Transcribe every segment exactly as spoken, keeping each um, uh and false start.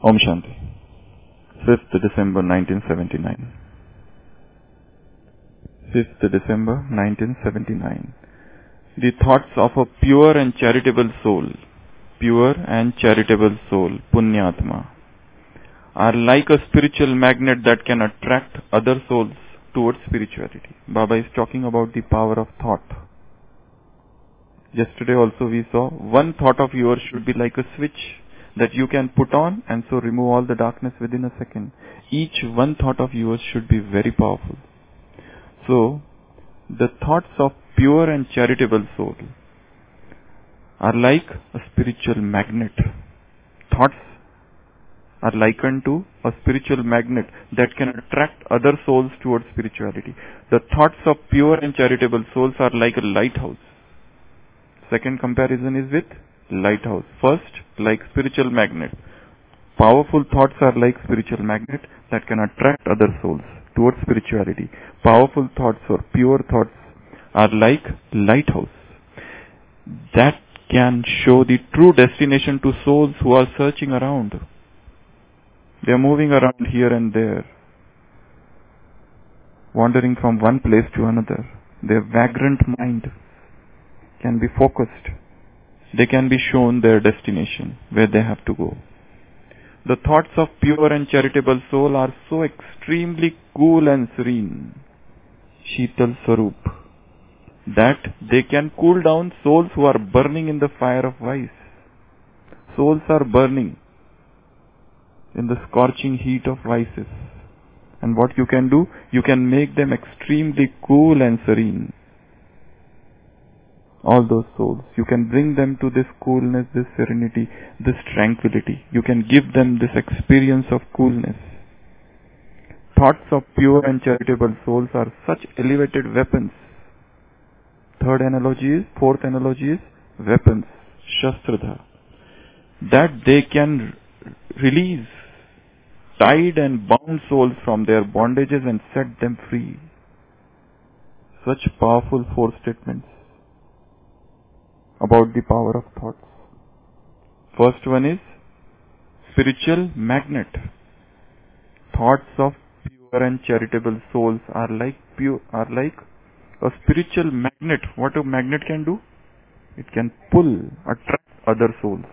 Om Shanti. fifth December nineteen seventy-nine. fifth December nineteen seventy-nine. The thoughts of a pure and charitable soul, pure and charitable soul, Punyatma, are like a spiritual magnet that can attract other souls towards spirituality. Baba is talking about the power of thought. Yesterday also we saw one thought of yours should be like a switch that you can put on and so remove all the darkness within a second. Each one thought of yours should be very powerful. So, the thoughts of pure and charitable soul are like a spiritual magnet. Thoughts are likened to a spiritual magnet that can attract other souls towards spirituality. The thoughts of pure and charitable souls are like a lighthouse. Second comparison is with lighthouse. First, like spiritual magnet. Powerful thoughts are like spiritual magnet that can attract other souls towards spirituality. Powerful thoughts or pure thoughts are like lighthouse that can show the true destination to souls who are searching around. They are moving around here and there, wandering from one place to another. Their vagrant mind can be focused. They can be shown their destination, where they have to go. The thoughts of pure and charitable soul are so extremely cool and serene, Sheetal Swarup, that they can cool down souls who are burning in the fire of vice. Souls are burning in the scorching heat of vices. And what you can do? You can make them extremely cool and serene. All those souls, you can bring them to this coolness, this serenity, this tranquility. You can give them this experience of coolness. Thoughts of pure and charitable souls are such elevated weapons. Third analogy is, fourth analogy is weapons, Shastradha, that they can release tied and bound souls from their bondages and set them free. Such powerful four statements about the power of thoughts. First one is spiritual magnet. Thoughts of pure and charitable souls are like pure, are like a spiritual magnet. What a magnet can do? It can pull, attract other souls.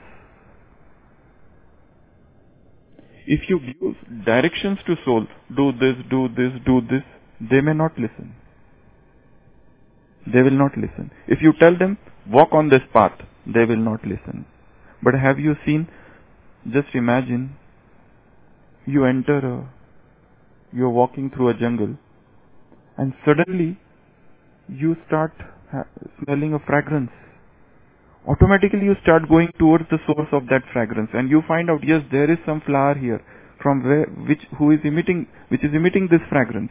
If you give directions to souls, do this, do this, do this, they may not listen. They will not listen. If you tell them, walk on this path, they will not listen. But have you seen, just imagine, you enter a, you are walking through a jungle and suddenly you start ha- smelling a fragrance. Automatically you start going towards the source of that fragrance and you find out, yes, there is some flower here from where, which, who is emitting, which is emitting this fragrance.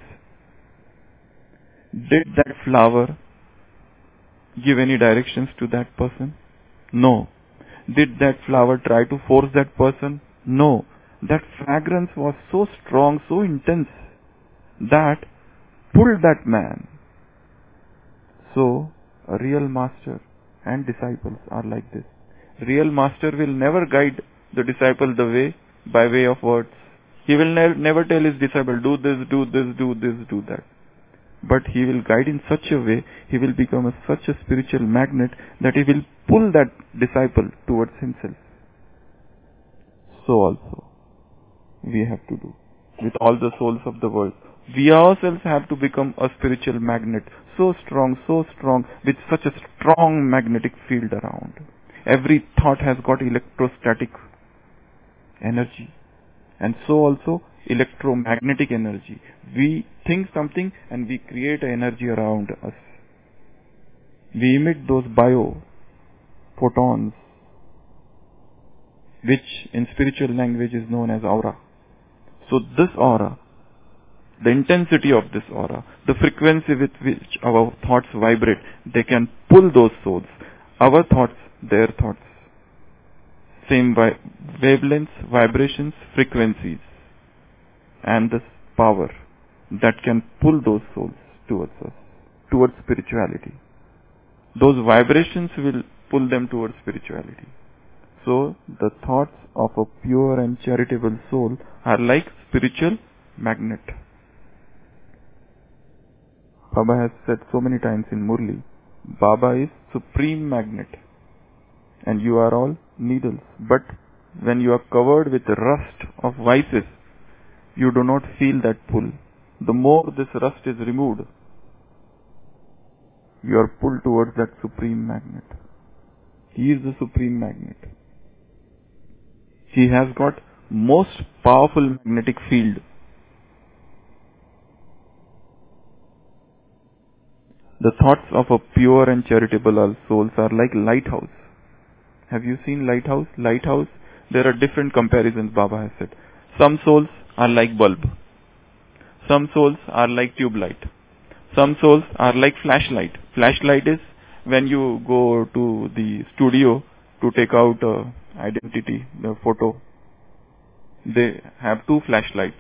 Did that flower give any directions to that person? No. Did that flower try to force that person? No. That fragrance was so strong, so intense, that pulled that man. So, a real master and disciples are like this. Real master will never guide the disciple the way by way of words. He will ne- never tell his disciple, do this, do this, do this, do that. But he will guide in such a way, he will become a, such a spiritual magnet that he will pull that disciple towards himself. So also, we have to do with all the souls of the world. We ourselves have to become a spiritual magnet, so strong, so strong, with such a strong magnetic field around. Every thought has got electrostatic energy, and so also electromagnetic energy. We think something and we create energy around us. We emit those bio photons, which in spiritual language is known as aura. So this aura, the intensity of this aura, the frequency with which our thoughts vibrate, they can pull those souls. Our thoughts, their thoughts. Same vi- wavelengths, vibrations, frequencies. And this power that can pull those souls towards us, towards spirituality. Those vibrations will pull them towards spirituality. So the thoughts of a pure and charitable soul are like spiritual magnet. Baba has said so many times in Murli, Baba is supreme magnet and you are all needles. But when you are covered with rust of vices, you do not feel that pull. The more this rust is removed, you are pulled towards that supreme magnet. He is the supreme magnet. He has got most powerful magnetic field. The thoughts of a pure and charitable souls are like lighthouse. Have you seen lighthouse? Lighthouse, there are different comparisons Baba has said. Some souls are like bulb. Some souls are like tube light. Some souls are like flashlight. Flashlight is when you go to the studio to take out uh, identity, the photo. They have two flashlights.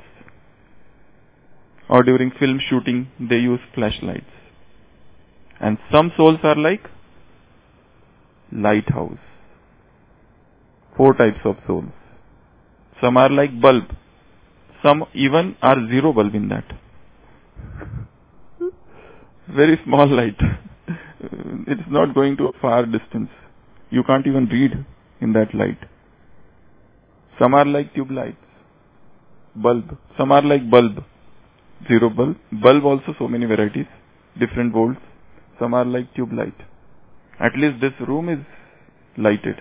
Or during film shooting, they use flashlights. And some souls are like lighthouse. Four types of souls. Some are like bulb. Some even are zero bulb in that. Very small light. It's not going to a far distance. You can't even read in that light. Some are like tube lights. Bulb. Some are like bulb. Zero bulb. Bulb also so many varieties. Different volts. Some are like tube light. At least this room is lighted.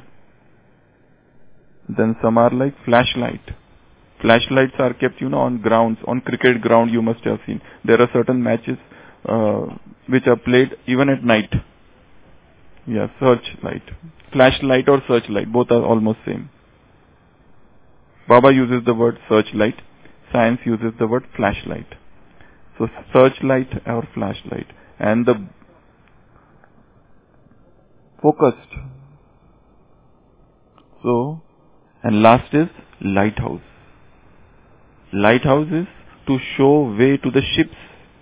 Then some are like flashlight. Flashlights are kept, you know, on grounds. On cricket ground you must have seen. There are certain matches uh, which are played even at night. Yeah, searchlight. Flashlight or searchlight. Both are almost same. Baba uses the word searchlight. Science uses the word flashlight. So searchlight or flashlight. And the focused. So, and last is lighthouse. Lighthouse is to show way to the ships.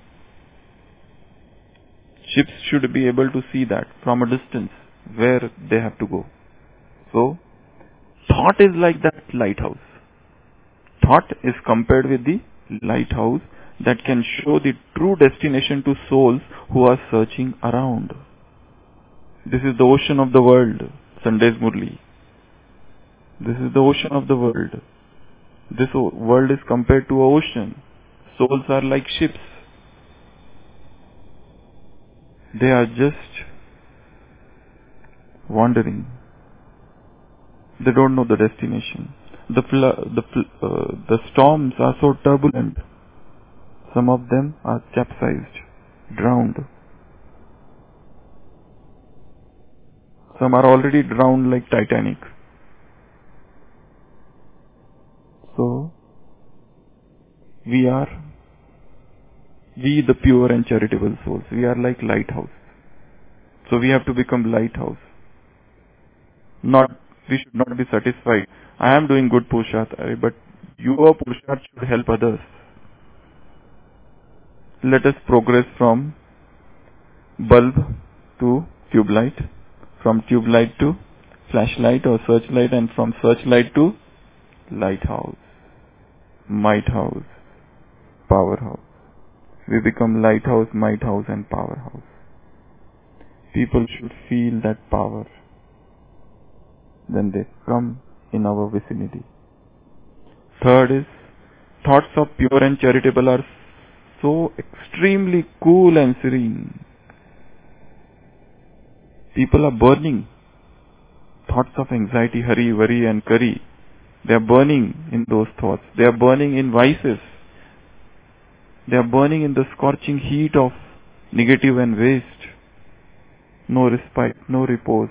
Ships should be able to see that from a distance where they have to go. So, thought is like that lighthouse. Thought is compared with the lighthouse that can show the true destination to souls who are searching around. This is the ocean of the world, Sunday's Murli. This is the ocean of the world. This world is compared to an ocean. Souls are like ships. They are just wandering. They don't know the destination. The fl- the fl- uh, the storms are so turbulent. Some of them are capsized, drowned. Some are already drowned like Titanic. So, we are, we the pure and charitable souls, we are like lighthouse. So we have to become lighthouse. Not, we should not be satisfied. I am doing good Purusharth, but your Purusharth should help others. Let us progress from bulb to tube light, from tube light to flashlight or searchlight, and from searchlight to lighthouse, might house, powerhouse. We become lighthouse, might house and powerhouse. People should feel that power when they come in our vicinity. Third is, thoughts of pure and charitable are so extremely cool and serene. People are burning. Thoughts of anxiety, hurry, worry and curry. They are burning in those thoughts. They are burning in vices. They are burning in the scorching heat of negative and waste. No respite, no repose.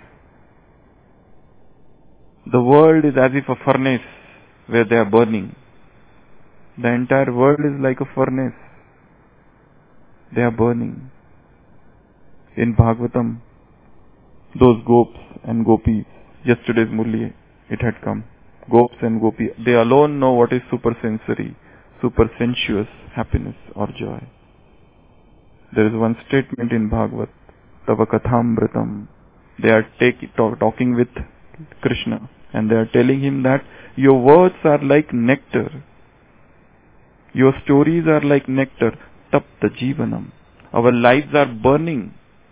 The world is as if a furnace where they are burning. The entire world is like a furnace. They are burning. In Bhagavatam, those gopis and gopis, yesterday's Murli, it had come. Gopis and gopis, they alone know what is supersensory, supersensuous happiness or joy. There is one statement in Bhagavat, Tava Kathamritam. They are take, talk, talking with Krishna And they are telling him that your words are like nectar. Your stories are like nectar. Tapta Jivanam. Our lives are burning.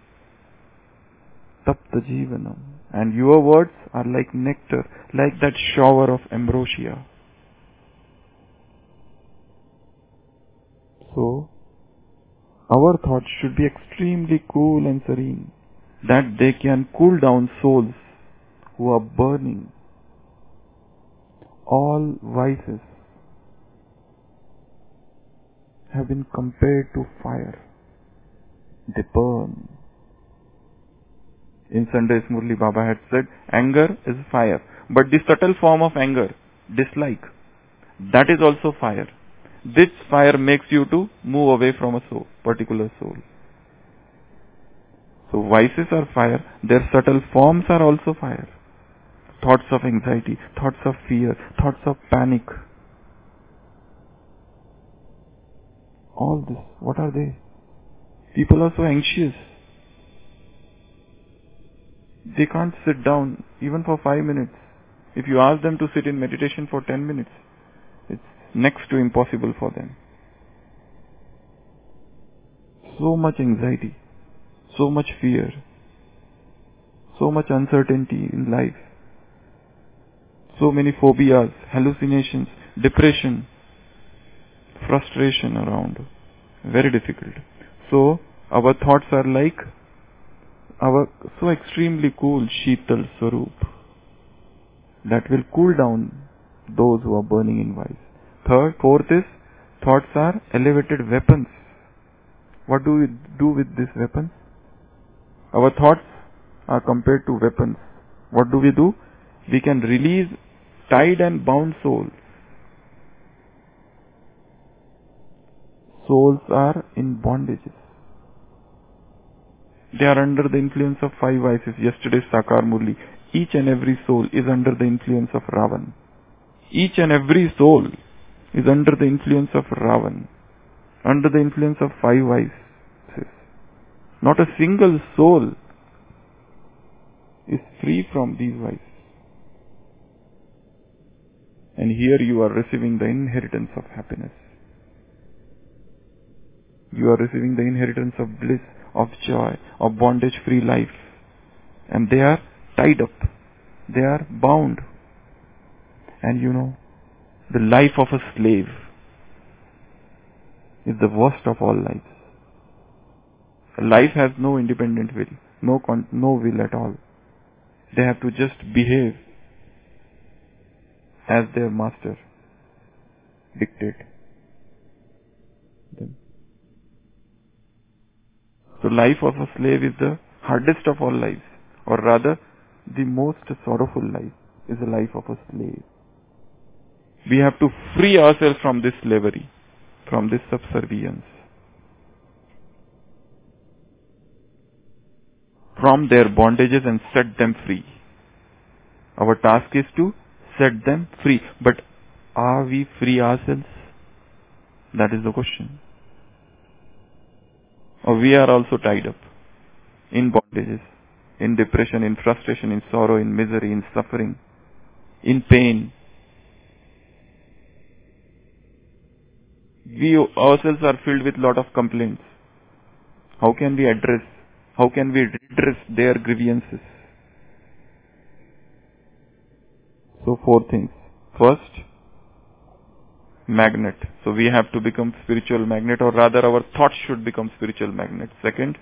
Tapta Jivanam. And your words are like nectar, like that shower of ambrosia. So, our thoughts should be extremely cool and serene, that they can cool down souls who are burning. All vices have been compared to fire. They burn. In Sunday's Murli, Baba had said, anger is fire. But the subtle form of anger, dislike, that is also fire. This fire makes you to move away from a soul, particular soul. So vices are fire, their subtle forms are also fire. Thoughts of anxiety, thoughts of fear, thoughts of panic. All this, what are they? People are so anxious. They can't sit down even for five minutes. If you ask them to sit in meditation for ten minutes, it's next to impossible for them. So much anxiety, so much fear, so much uncertainty in life, so many phobias, hallucinations, depression, frustration around. Very difficult. So, our thoughts are like our so extremely cool Sheetal Swarup that will cool down those who are burning in vice. Third, fourth is, thoughts are elevated weapons. What do we do with these weapons? Our thoughts are compared to weapons. What do we do? We can release tied and bound souls. Souls are in bondages. They are under the influence of five vices. Yesterday's Sakar Murli. Each and every soul is under the influence of Ravan. Each and every soul is under the influence of Ravan. Under the influence of five vices. Not a single soul is free from these vices. And here you are receiving the inheritance of happiness. You are receiving the inheritance of bliss, of joy, of bondage-free life. And they are tied up. They are bound. And you know, the life of a slave is the worst of all lives. Life has no independent will, no con- no will at all. They have to just behave as their master dictate them. So life of a slave is the hardest of all lives, or rather the most sorrowful life is the life of a slave. We have to free ourselves from this slavery, from this subservience, from their bondages and set them free. Our task is to set them free. But are we free ourselves? That is the question. Or we are also tied up in bondages, in depression, in frustration, in sorrow, in misery, in suffering, in pain. We ourselves are filled with lot of complaints. How can we address, how can we redress their grievances? So four things. First, magnet. So we have to become spiritual magnet, or rather our thoughts should become spiritual magnet. Second,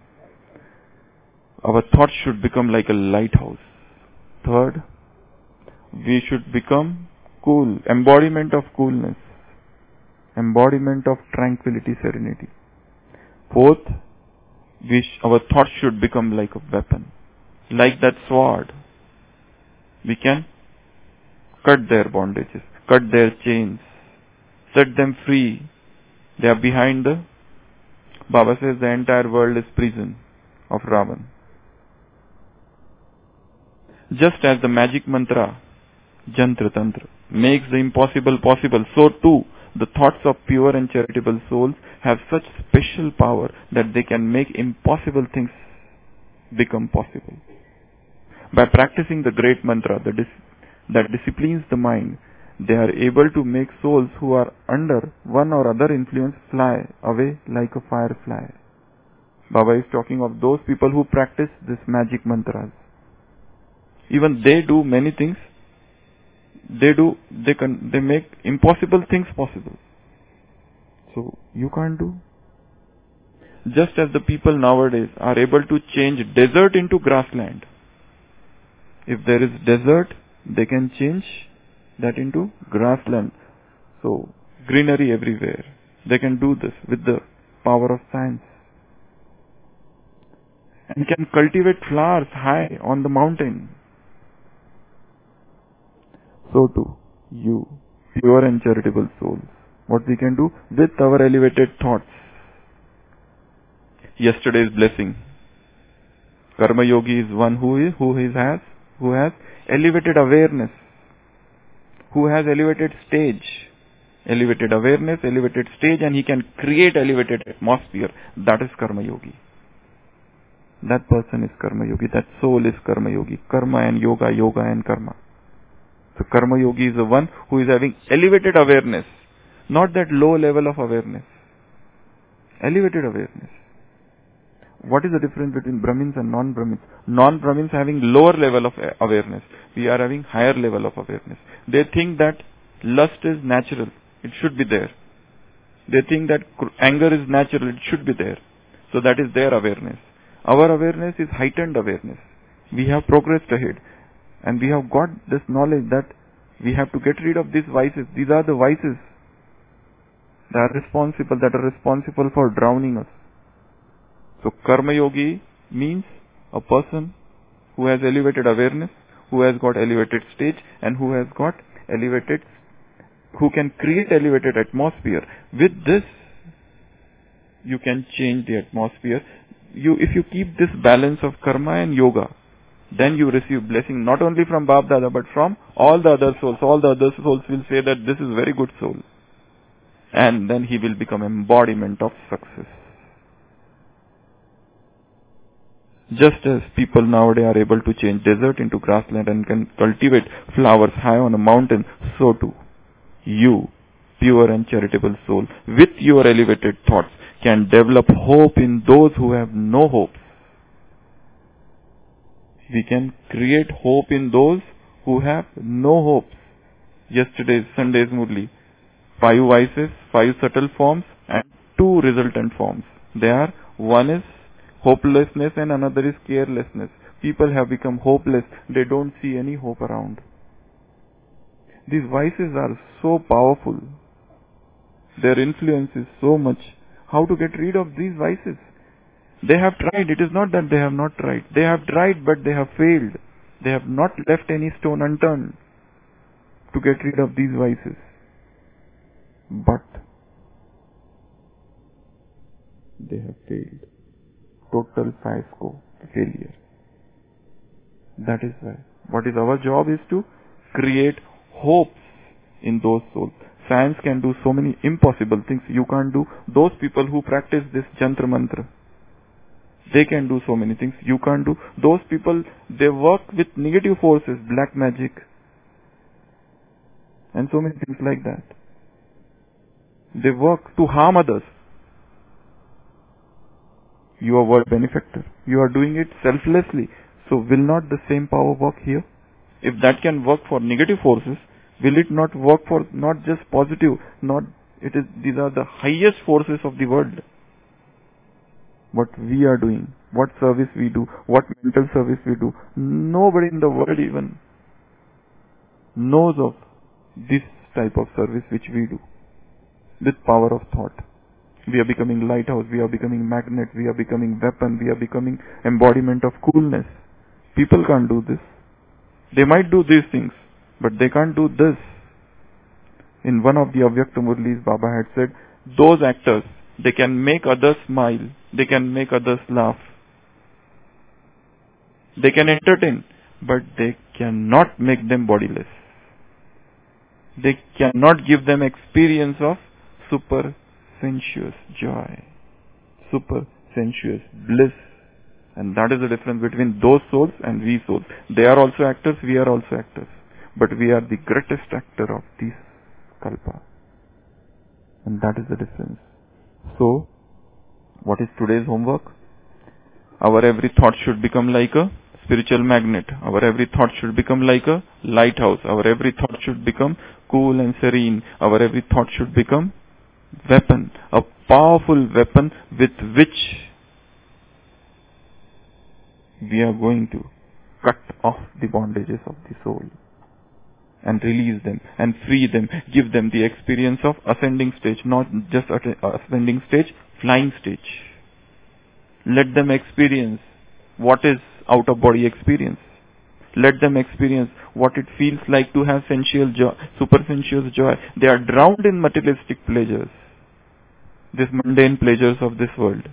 our thoughts should become like a lighthouse. Third, we should become cool, embodiment of coolness, embodiment of tranquility, serenity. Fourth, we sh- our thoughts should become like a weapon, like that sword. We can cut their bondages, cut their chains, set them free. They are behind the, Baba says the entire world is prison of Ravan. Just as the magic mantra, Jantra Tantra, makes the impossible possible, so too the thoughts of pure and charitable souls have such special power that they can make impossible things become possible. By practicing the great mantra, the dis- that disciplines the mind. They are able to make souls who are under one or other influence fly away like a firefly. Baba is talking of those people who practice this magic mantras. Even they do many things. They do, they can, they make impossible things possible. So you can't do. Just as the people nowadays are able to change desert into grassland. If there is desert, they can change that into grassland. So greenery everywhere. They can do this with the power of science. And can cultivate flowers high on the mountain. So too, you, pure and charitable souls, what we can do with our elevated thoughts. Yesterday's blessing. Karma Yogi is one who is, who is has, who has elevated awareness, who has elevated stage, elevated awareness, elevated stage, and he can create elevated atmosphere. That is Karma Yogi. That person is Karma Yogi. That soul is Karma Yogi. Karma and yoga, yoga and karma. So Karma Yogi is the one who is having elevated awareness, not that low level of awareness. Elevated awareness. What is the difference between Brahmins and non-Brahmins? Non-Brahmins having lower level of awareness. We are having higher level of awareness. They think that lust is natural. It should be there. They think that anger is natural. It should be there. So that is their awareness. Our awareness is heightened awareness. We have progressed ahead. And we have got this knowledge that we have to get rid of these vices. These are the vices that are responsible, that are responsible for drowning us. So Karma Yogi means a person who has elevated awareness, who has got elevated stage, and who has got elevated, who can create elevated atmosphere. With this, you can change the atmosphere. You, if you keep this balance of karma and yoga, then you receive blessing not only from Bap Dada but from all the other souls. All the other souls will say that this is very good soul. And then he will become embodiment of success. Just as people nowadays are able to change desert into grassland and can cultivate flowers high on a mountain, so too you, pure and charitable soul, with your elevated thoughts, can develop hope in those who have no hope. We can create hope in those who have no hope. Yesterday's Sunday's Murli. Five vices, five subtle forms, and two resultant forms. They are, one is hopelessness and another is carelessness. People have become hopeless. They don't see any hope around. These vices are so powerful. Their influence is so much. How to get rid of these vices? They have tried. It is not that they have not tried. They have tried, but they have failed. They have not left any stone unturned to get rid of these vices. But they have failed. Total fiasco, failure. That is why. What is our job is to create hopes in those souls. Science can do so many impossible things. You can't do. Those people who practice this Jantra Mantra, they can do so many things. You can't do. Those people, they work with negative forces, black magic, and so many things like that. They work to harm others. You are world benefactor. You are doing it selflessly. So will not the same power work here? If that can work for negative forces, will it not work for not just positive, not it is these are the highest forces of the world. What we are doing, what service we do, what mental service we do, nobody in the world even knows of this type of service which we do. With power of thought. We are becoming lighthouse, we are becoming magnet, we are becoming weapon, we are becoming embodiment of coolness. People can't do this. They might do these things, but they can't do this. In one of the Avyakta Murlis, Baba had said, those actors, they can make others smile, they can make others laugh. They can entertain, but they cannot make them bodiless. They cannot give them experience of super sensuous joy, super sensuous bliss. And that is the difference between those souls and we souls. They are also actors, we are also actors. but we are the greatest actor of this kalpa. And that is the difference. So, what is today's homework? Our every thought should become like a spiritual magnet. Our every thought should become like a lighthouse. Our every thought should become cool and serene. Our every thought should become weapon, a powerful weapon with which we are going to cut off the bondages of the soul and release them and free them, give them the experience of ascending stage, not just ascending stage, flying stage. Let them experience what is out of body experience. Let them experience what it feels like to have sensual joy, supersensuous joy. They are drowned in materialistic pleasures, these mundane pleasures of this world.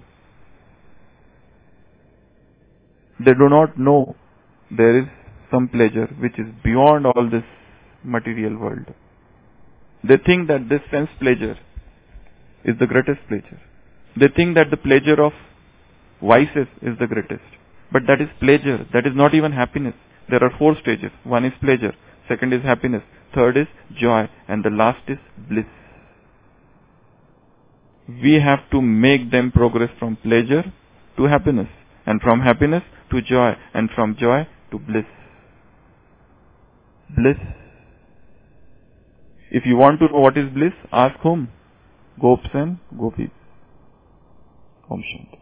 They do not know there is some pleasure which is beyond all this material world. They think that this sense pleasure is the greatest pleasure. They think that the pleasure of vices is the greatest. But that is pleasure. That is not even happiness. There are four stages. One is pleasure. Second is happiness. Third is joy. And the last is bliss. We have to make them progress from pleasure to happiness. And from happiness to joy. And from joy to bliss. Bliss. If you want to know what is bliss, ask whom? Gopis and Gopis. Om Shanti.